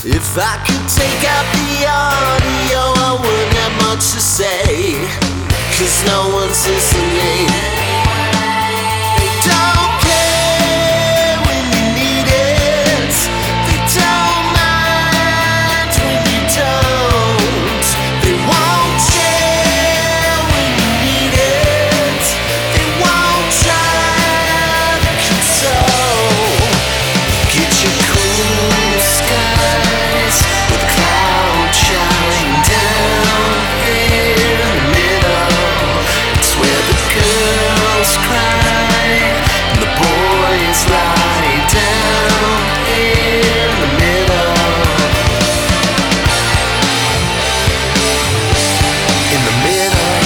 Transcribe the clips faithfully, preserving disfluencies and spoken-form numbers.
If I could take out the audio, I wouldn't have much to say, 'cause no one's listening. They don't care when you need it. They don't mind when you don't. They won't share when you need it. They won't try to console. Get your cool skies with clouds shining down in the middle. It's where the girls cry and the boys lie down in the middle. In the middle.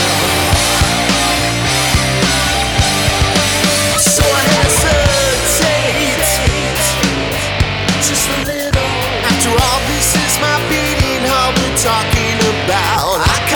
So I hesitate just a little. After all, this is my beating heart we're talking about. I